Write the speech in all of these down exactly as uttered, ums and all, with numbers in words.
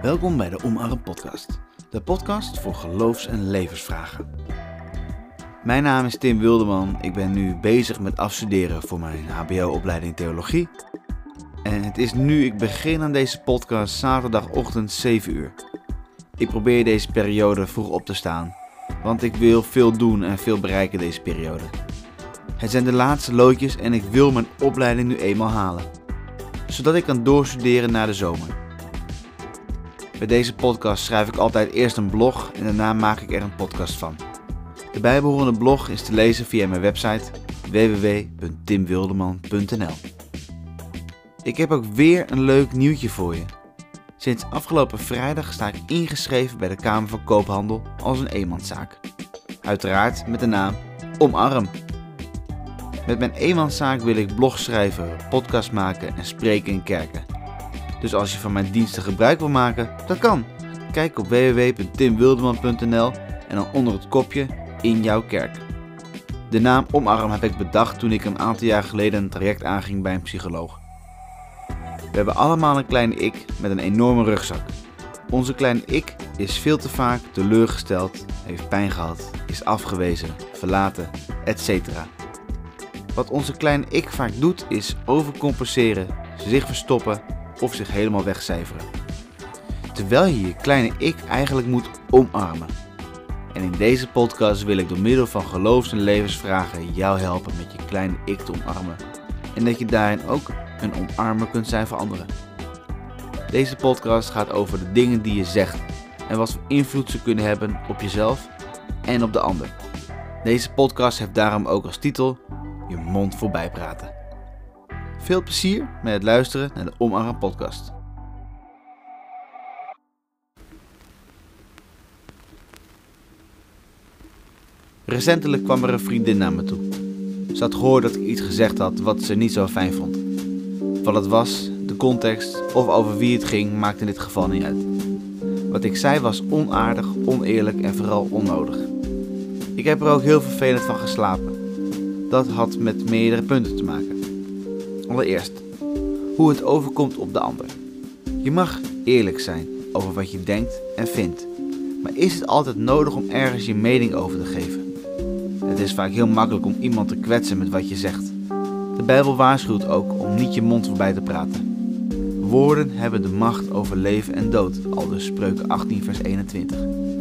Welkom bij de Omarm podcast, de podcast voor geloofs- en levensvragen. Mijn naam is Tim Wilderman, ik ben nu bezig met afstuderen voor mijn H B O-opleiding Theologie. En het is nu ik begin aan deze podcast zaterdagochtend zeven uur. Ik probeer deze periode vroeg op te staan, want ik wil veel doen en veel bereiken deze periode. Het zijn de laatste loodjes en ik wil mijn opleiding nu eenmaal halen, zodat ik kan doorstuderen na de zomer. Bij deze podcast schrijf ik altijd eerst een blog en daarna maak ik er een podcast van. De bijbehorende blog is te lezen via mijn website w w w punt tim wilderman punt n l. Ik heb ook weer een leuk nieuwtje voor je. Sinds afgelopen vrijdag sta ik ingeschreven bij de Kamer van Koophandel als een eenmanszaak. Uiteraard met de naam Omarm. Met mijn eenmanszaak wil ik blogs schrijven, podcast maken en spreken in kerken. Dus als je van mijn diensten gebruik wil maken, dat kan. Kijk op w w w punt tim wilderman punt n l en dan onder het kopje in jouw kerk. De naam Omarm heb ik bedacht toen ik een aantal jaar geleden een traject aanging bij een psycholoog. We hebben allemaal een kleine ik met een enorme rugzak. Onze kleine ik is veel te vaak teleurgesteld, heeft pijn gehad, is afgewezen, verlaten, et cetera. Wat onze kleine ik vaak doet is overcompenseren, zich verstoppen of zich helemaal wegcijferen. Terwijl je je kleine ik eigenlijk moet omarmen. En in deze podcast wil ik door middel van geloofs- en levensvragen jou helpen met je kleine ik te omarmen. En dat je daarin ook een omarmer kunt zijn voor anderen. Deze podcast gaat over de dingen die je zegt en wat voor invloed ze kunnen hebben op jezelf en op de ander. Deze podcast heeft daarom ook als titel Je mond voorbij praten. Veel plezier met het luisteren naar de Omarm podcast. Recentelijk kwam er een vriendin naar me toe. Ze had gehoord dat ik iets gezegd had wat ze niet zo fijn vond. Wat het was, de context of over wie het ging maakte in dit geval niet uit. Wat ik zei was onaardig, oneerlijk en vooral onnodig. Ik heb er ook heel vervelend van geslapen. Dat had met meerdere punten te maken. Allereerst, hoe het overkomt op de ander. Je mag eerlijk zijn over wat je denkt en vindt. Maar is het altijd nodig om ergens je mening over te geven? Het is vaak heel makkelijk om iemand te kwetsen met wat je zegt. De Bijbel waarschuwt ook om niet je mond voorbij te praten. Woorden hebben de macht over leven en dood, aldus Spreuken achttien vers eenentwintig.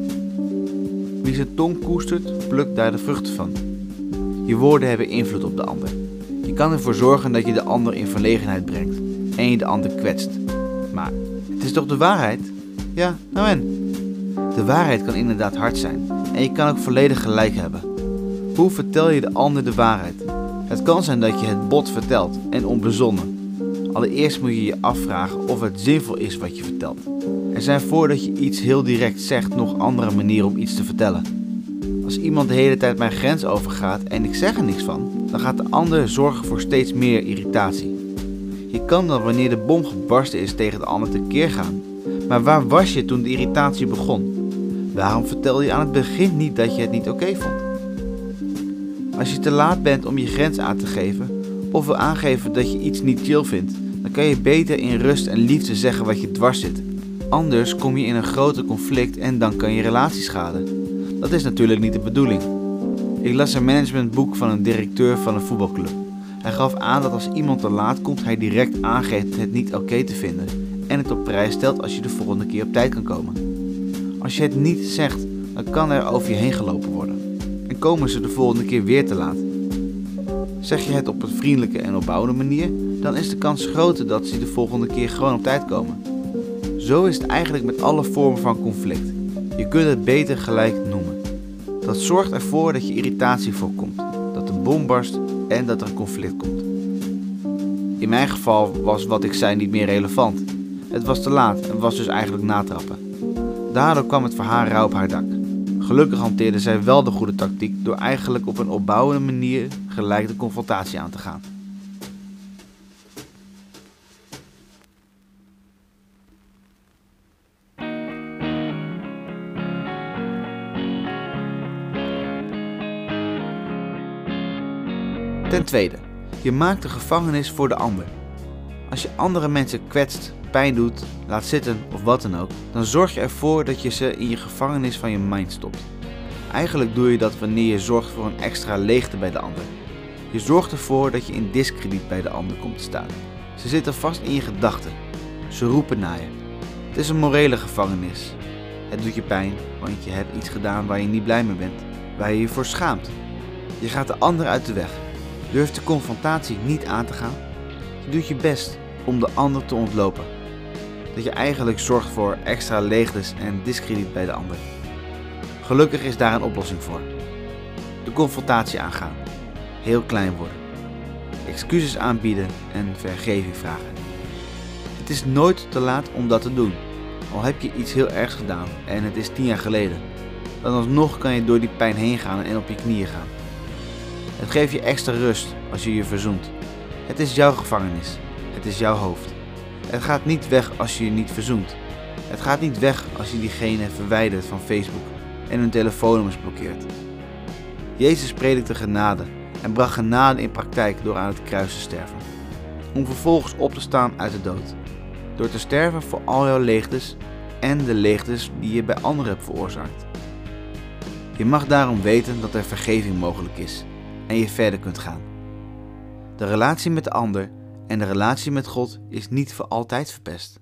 Wie zijn tong koestert, plukt daar de vruchten van. Je woorden hebben invloed op de ander. Je kan ervoor zorgen dat je de ander in verlegenheid brengt en je de ander kwetst. Maar het is toch de waarheid? Ja, nou en? De waarheid kan inderdaad hard zijn en je kan ook volledig gelijk hebben. Hoe vertel je de ander de waarheid? Het kan zijn dat je het bot vertelt en onbezonnen. Allereerst moet je je afvragen of het zinvol is wat je vertelt. Er zijn voordat je iets heel direct zegt nog andere manieren om iets te vertellen. Als iemand de hele tijd mijn grens overgaat en ik zeg er niks van, dan gaat de ander zorgen voor steeds meer irritatie. Je kan dan wanneer de bom gebarsten is tegen de ander tekeer gaan. Maar waar was je toen de irritatie begon? Waarom vertelde je aan het begin niet dat je het niet oké vond? Als je te laat bent om je grens aan te geven of wil aangeven dat je iets niet chill vindt, dan kan je beter in rust en liefde zeggen wat je dwars zit. Anders kom je in een groter conflict en dan kan je relatie schaden. Dat is natuurlijk niet de bedoeling. Ik las een managementboek van een directeur van een voetbalclub. Hij gaf aan dat als iemand te laat komt, hij direct aangeeft het niet oké te vinden en het op prijs stelt als je de volgende keer op tijd kan komen. Als je het niet zegt, dan kan er over je heen gelopen worden en komen ze de volgende keer weer te laat. Zeg je het op een vriendelijke en opbouwende manier, dan is de kans groter dat ze de volgende keer gewoon op tijd komen. Zo is het eigenlijk met alle vormen van conflict. Je kunt het beter gelijk noemen. Dat zorgt ervoor dat je irritatie voorkomt, dat de bom barst en dat er een conflict komt. In mijn geval was wat ik zei niet meer relevant. Het was te laat en was dus eigenlijk natrappen. Daardoor kwam het voor haar rauw op haar dak. Gelukkig hanteerde zij wel de goede tactiek door eigenlijk op een opbouwende manier gelijk de confrontatie aan te gaan. Ten tweede, je maakt de gevangenis voor de ander. Als je andere mensen kwetst, pijn doet, laat zitten of wat dan ook, dan zorg je ervoor dat je ze in je gevangenis van je mind stopt. Eigenlijk doe je dat wanneer je zorgt voor een extra leegte bij de ander. Je zorgt ervoor dat je in diskrediet bij de ander komt te staan. Ze zitten vast in je gedachten. Ze roepen naar je. Het is een morele gevangenis. Het doet je pijn, want je hebt iets gedaan waar je niet blij mee bent, waar je je voor schaamt. Je gaat de ander uit de weg. Durft de confrontatie niet aan te gaan. Je doet je best om de ander te ontlopen. Dat je eigenlijk zorgt voor extra leegtes en diskrediet bij de ander. Gelukkig is daar een oplossing voor. De confrontatie aangaan. Heel klein worden. Excuses aanbieden en vergeving vragen. Het is nooit te laat om dat te doen. Al heb je iets heel ergs gedaan en het is tien jaar geleden. Dan alsnog kan je door die pijn heen gaan en op je knieën gaan. Het geeft je extra rust als je je verzoent. Het is jouw gevangenis. Het is jouw hoofd. Het gaat niet weg als je je niet verzoent. Het gaat niet weg als je diegene verwijdert van Facebook en hun telefoonnummers blokkeert. Jezus predikte genade en bracht genade in praktijk door aan het kruis te sterven. Om vervolgens op te staan uit de dood. Door te sterven voor al jouw leegtes en de leegtes die je bij anderen hebt veroorzaakt. Je mag daarom weten dat er vergeving mogelijk is en je verder kunt gaan. De relatie met de ander en de relatie met God is niet voor altijd verpest.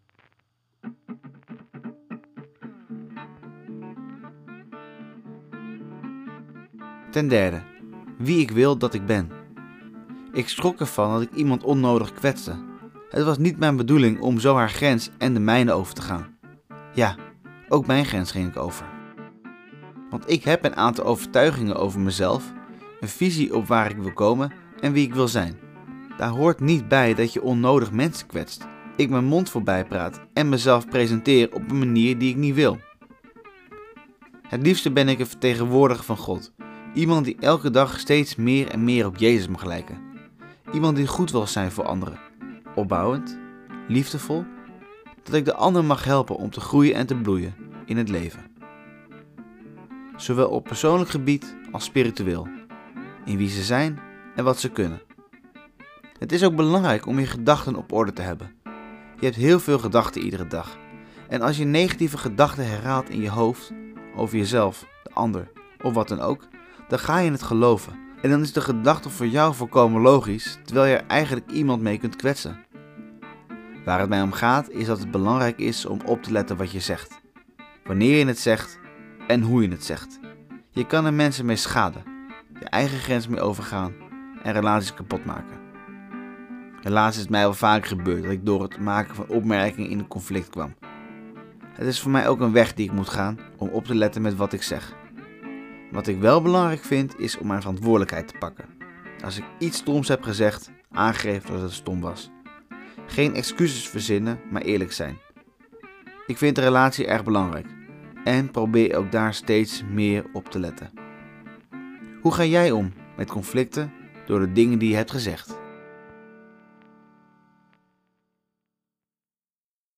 Ten derde, wie ik wil dat ik ben. Ik schrok ervan dat ik iemand onnodig kwetste. Het was niet mijn bedoeling om zo haar grens en de mijne over te gaan. Ja, ook mijn grens ging ik over. Want ik heb een aantal overtuigingen over mezelf, een visie op waar ik wil komen en wie ik wil zijn. Daar hoort niet bij dat je onnodig mensen kwetst, ik mijn mond voorbij praat en mezelf presenteer op een manier die ik niet wil. Het liefste ben ik een vertegenwoordiger van God. Iemand die elke dag steeds meer en meer op Jezus mag lijken. Iemand die goed wil zijn voor anderen. Opbouwend, liefdevol, dat ik de ander mag helpen om te groeien en te bloeien in het leven. Zowel op persoonlijk gebied als spiritueel. In wie ze zijn en wat ze kunnen. Het is ook belangrijk om je gedachten op orde te hebben. Je hebt heel veel gedachten iedere dag. En als je negatieve gedachten herhaalt in je hoofd, over jezelf, de ander of wat dan ook, dan ga je het geloven. En dan is de gedachte voor jou volkomen logisch, terwijl je er eigenlijk iemand mee kunt kwetsen. Waar het mij om gaat is dat het belangrijk is om op te letten wat je zegt. Wanneer je het zegt en hoe je het zegt. Je kan er mensen mee schaden, je eigen grens mee overgaan en relaties kapot maken. Helaas is het mij wel vaak gebeurd dat ik door het maken van opmerkingen in een conflict kwam. Het is voor mij ook een weg die ik moet gaan om op te letten met wat ik zeg. Wat ik wel belangrijk vind is om mijn verantwoordelijkheid te pakken. Als ik iets stoms heb gezegd, aangeef dat het stom was. Geen excuses verzinnen, maar eerlijk zijn. Ik vind de relatie erg belangrijk en probeer ook daar steeds meer op te letten. Hoe ga jij om met conflicten door de dingen die je hebt gezegd?